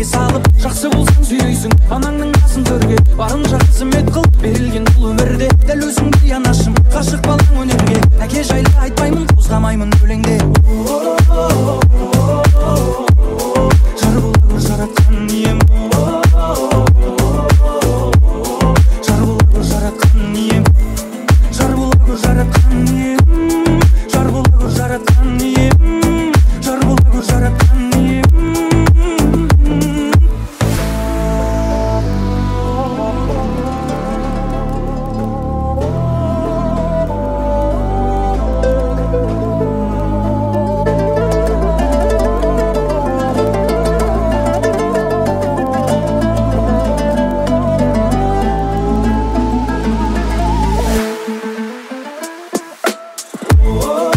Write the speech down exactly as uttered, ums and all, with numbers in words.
салып, жақсы болсаң сүйрейсің анаңның асын төрге. Барынша қызмет қыл, берілген бұл өмірде. Дәл өзіңдей анашым, ғашық балаң өнерге. Әке жайлы айтпаймын, қозғамаймын өлеңде. Жар бола гөр жаратқан ием, жар бола гөр жаратқан ием, жар бола гөр жаратқан ием, жар бола гөр жаратқан ием, жар бола гөр жаратқан ием. Oh